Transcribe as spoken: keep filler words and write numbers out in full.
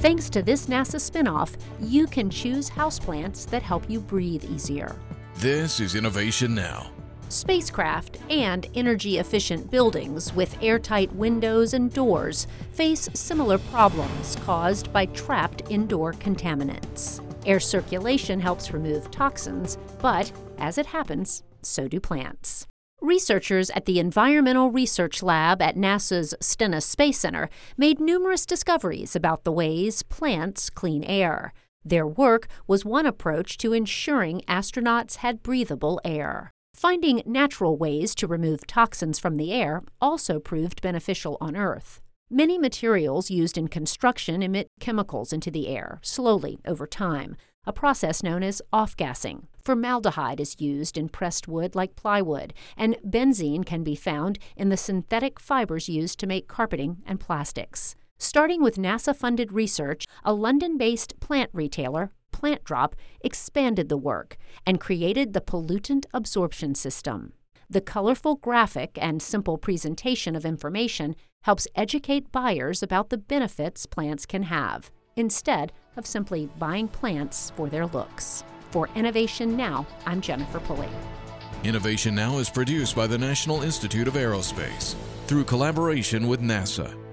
Thanks to this NASA spinoff, you can choose houseplants that help you breathe easier. This is Innovation Now. Spacecraft and energy-efficient buildings with airtight windows and doors face similar problems caused by trapped indoor contaminants. Air circulation helps remove toxins, but as it happens, so do plants. Researchers at the Environmental Research Lab at NASA's Stennis Space Center made numerous discoveries about the ways plants clean air. Their work was one approach to ensuring astronauts had breathable air. Finding natural ways to remove toxins from the air also proved beneficial on Earth. Many materials used in construction emit chemicals into the air, slowly over time, a process known as off-gassing. Formaldehyde is used in pressed wood like plywood, and benzene can be found in the synthetic fibers used to make carpeting and plastics. Starting with NASA-funded research, a London-based plant retailer, Plant Drop, expanded the work and created the pollutant absorption system. The colorful graphic and simple presentation of information helps educate buyers about the benefits plants can have, instead of simply buying plants for their looks. For Innovation Now, I'm Jennifer Pulley. Innovation Now is produced by the National Institute of Aerospace through collaboration with NASA.